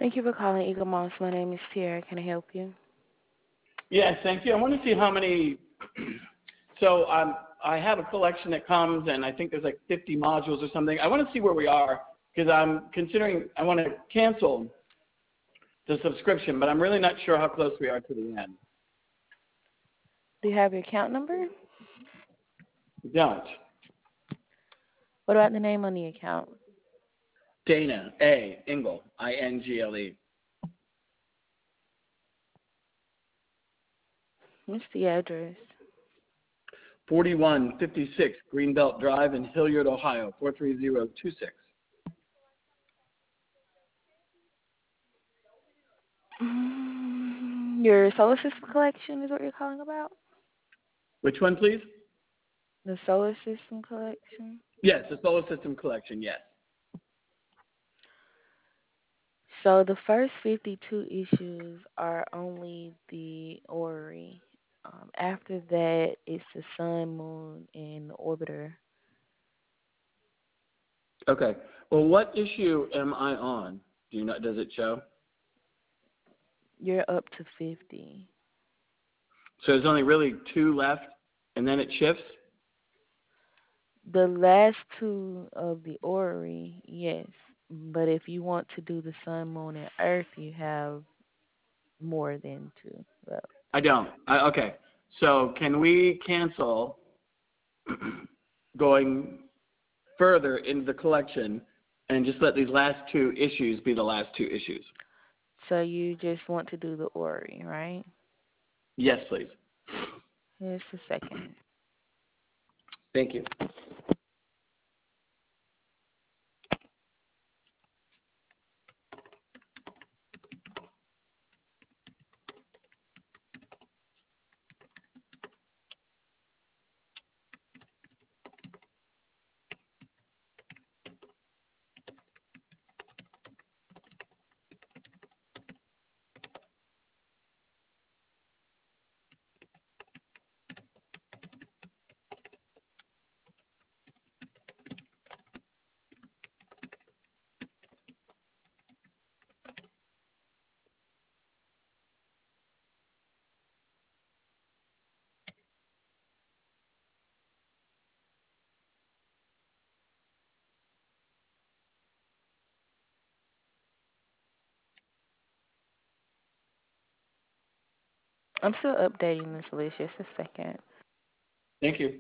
Thank you for calling Eagle Moss. My name is Tiara. Can I help you? Yes, thank you. I want to see how many. So I have a collection that comes, and I think there's like 50 modules or something. I want to see where we are because I'm considering I want to cancel the subscription, but I'm really not sure how close we are to the end. Do you have your account number? Don't. What about the name on the account? Dana A. Ingle, Ingle. What's the address? 4156 Greenbelt Drive in Hilliard, Ohio, 43026. Your solar system collection is what you're calling about? Which one, please? The solar system collection? Yes, the solar system collection, yes. So the first 52 issues are only the orrery. After that, it's the sun, moon, and the orbiter. Okay. Well, what issue am I on? Do you know? Does it show? You're up to 50. So there's only really two left, and then it shifts? The last two of the orrery, yes. But if you want to do the sun, moon, and earth, you have more than two. Well, I don't. Okay. So can we cancel going further into the collection and just let these last two issues be the last two issues? so you just want to do the orrery, right? Yes, please. Just a second. Thank you. I'm still updating this list. Just a second. Thank you.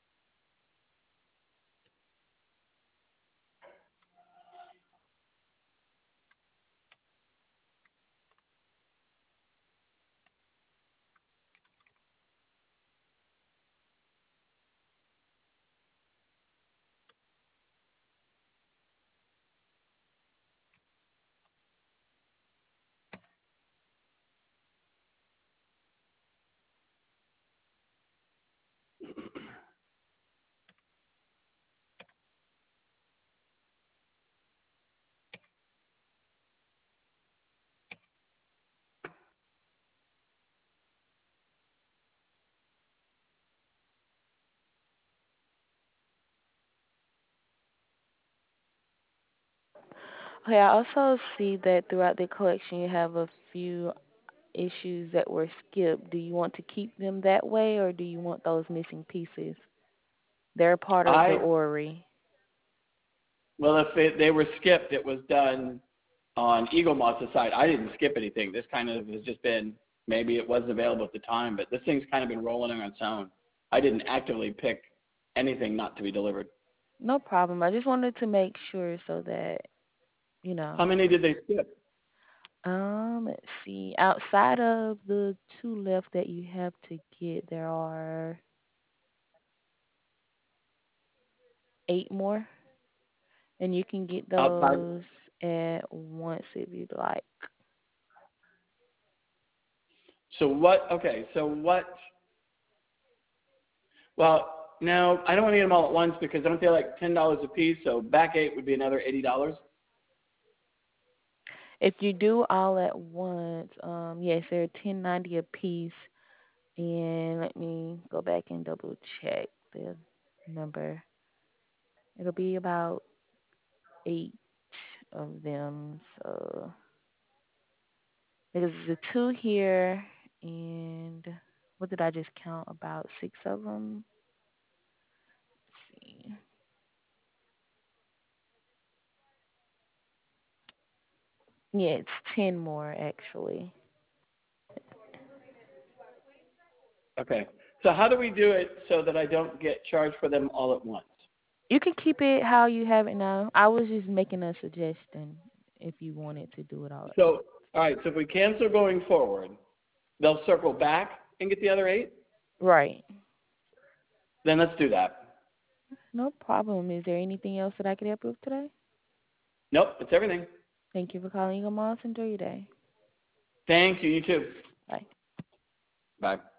Okay, I also see that throughout the collection you have a few issues that were skipped. Do you want to keep them that way, or do you want those missing pieces? They're part of the I orrery. Well, if they were skipped, it was done on Eagle Moss's side. I didn't skip anything. This kind of has just been, maybe it wasn't available at the time, but this thing's kind of been rolling on its own. I didn't actively pick anything not to be delivered. No problem. I just wanted to make sure so that, you know. How many did they skip? Let's see. Outside of the two left that you have to get, there are 8 more, and you can get Outside. those at once if you'd like. So what? Okay. So what? Well, no, I don't want to get them all at once because don't they like $10 a piece? So back eight would be another $80. If you do all at once, yes, they're 10.90 a piece. And let me go back and double check the number. It'll be about 8 of them. So Because the two here, and what did I just count? About six of them. Let's see. Yeah, it's 10 more actually. Okay. So how do we do it so that I don't get charged for them all at once? You can keep it how you have it now. I was just making a suggestion if you wanted to do it all at once. So, all right. So if we cancel going forward, they'll circle back and get the other 8. Right. Then let's do that. No problem. Is there anything else that I could help you with today? Nope, that's everything. Thank you for calling Eagle Moss. Enjoy your day. Thank you. You too. Bye. Bye.